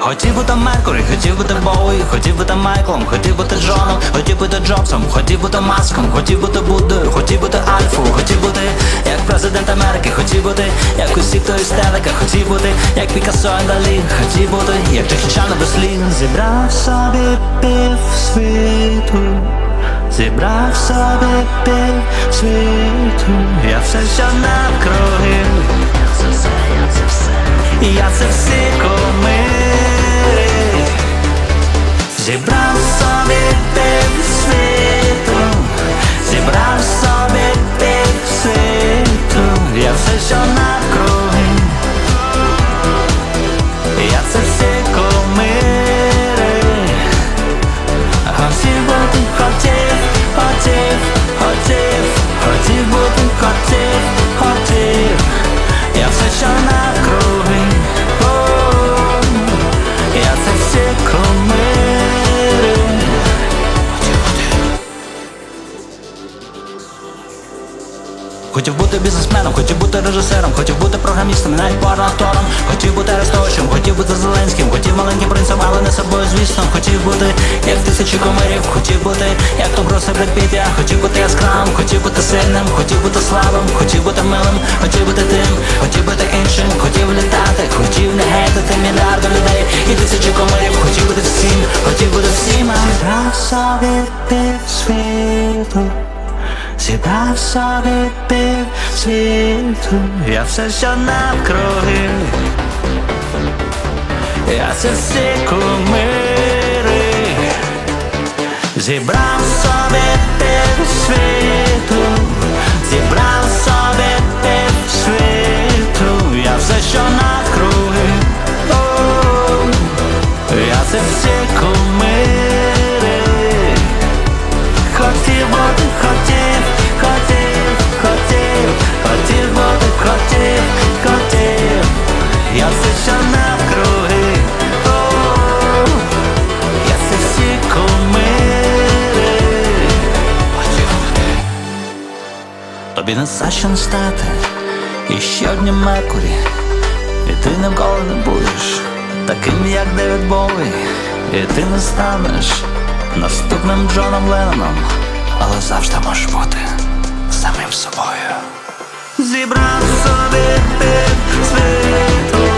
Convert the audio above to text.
Хотів бути Меркурі, хотів бути Боуї, хотів бути Майклом, хотів бути Джоном, хотів бути Джобсом, хотів бути Маском, хотів бути Буддою, хотів бути Альфою, хотів бути як президент Америки, хотів бути як усі, хто із телека, хотів бути як Пікассо і Далі, хотів бути як Джекі Чан без слів. Зібрав собі пів світу, зібрав собі пів світу, я все, що навкруги, я це всі кумири. Зібрав собі пів світу, зібрав собі пів світу, я все, що навкруги, я це всі кумири. Хотів бути, хотів бути, хотів, я все, що навкруги, я це всі кумири. Хотів бути бізнесменом, хотів бути режисером, хотів бути програмістом, навіть порноактором. Хотів бути Арестовичем, хотів бути Зеленським, хотів маленьким принцем, але не собою, звісно. Хотів бути як тисячі кумирів, хотів бути як Том Круз і Бред Піт. Я хотів бути яскравим, хотів бути сильним, хотів бути слабим, хотів бути милим, хотів бути тим, хотів бути іншим, хотів літати, хотів не гейтити мільярди людей і тисячі кумирів. Хотів бути всім, хотів бути всім. Зібрав собі пів світу, зібрав собі пів світу, я все, що навкруги, я це всі кумири. Зібрав собі пів світу, зібрав собі пів світу, я все, що навкруги, я це всі кумири. Хотів бути, хотів бути, хотів, я все, що навкруги, я це всі кумири. Тобі не за що не стати і ще однім Меркурі, і ти ніколи не будеш таким, як Девід Боуї, і ти не станеш наступним Джоном Ленноном, але завжди можеш бути самим собою. Зібрав собі пів світу,